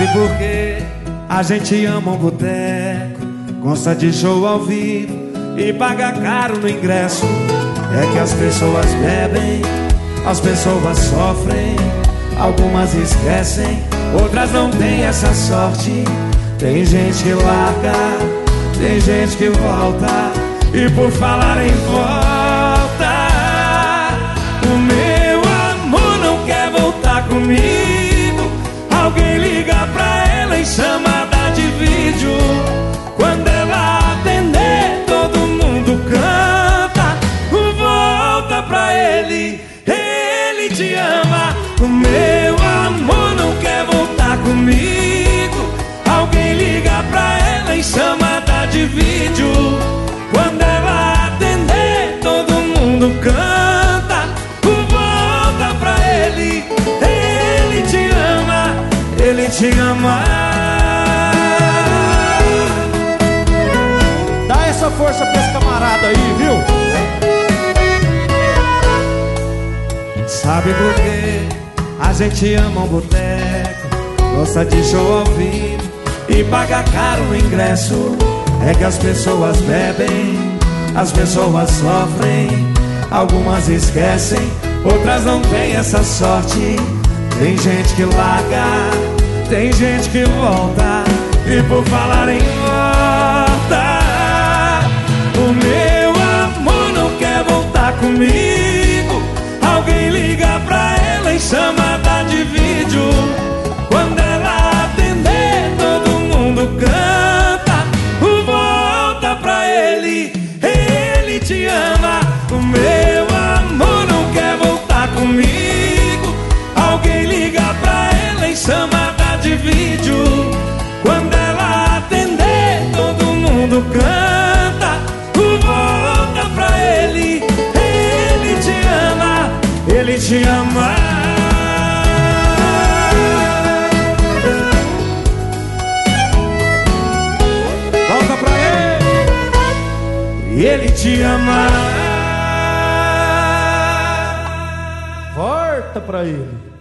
porque a gente ama um boteco, gosta de show ao vivo e paga caro no ingresso. É que as pessoas bebem, as pessoas sofrem, algumas esquecem, outras não têm essa sorte. Tem gente que larga, tem gente que volta. E por falar em volta, o meu amor não quer voltar comigo. Alguém liga pra ela em chamada de vídeo. Quando ela atender, todo mundo canta. Volta pra ele, ele te ama. O meu amor não quer voltar comigo. Alguém liga pra ela em chamada de vídeo. Quando ela atender, todo mundo canta. Volta pra ele, ele te ama, ele te ama. Dá essa força pra esse camarada aí, viu? Sabe por quê? A gente ama um boteco, gosta de show ao vivo e paga caro o ingresso. É que as pessoas bebem, as pessoas sofrem, algumas esquecem, outras não têm essa sorte. Tem gente que larga, tem gente que volta. E por falar em volta, o meu amor não quer voltar comigo. Alguém liga pra ela em chamada de vídeo. Quando ela atender, todo mundo canta. Volta pra ele, ele te ama. O meu amor não quer voltar comigo. Alguém liga pra ela em chamada de vídeo. Quando ela atender, todo mundo canta. Volta pra ele, ele te ama, ele te ama. Volta pra ele, ele te ama. Volta pra ele.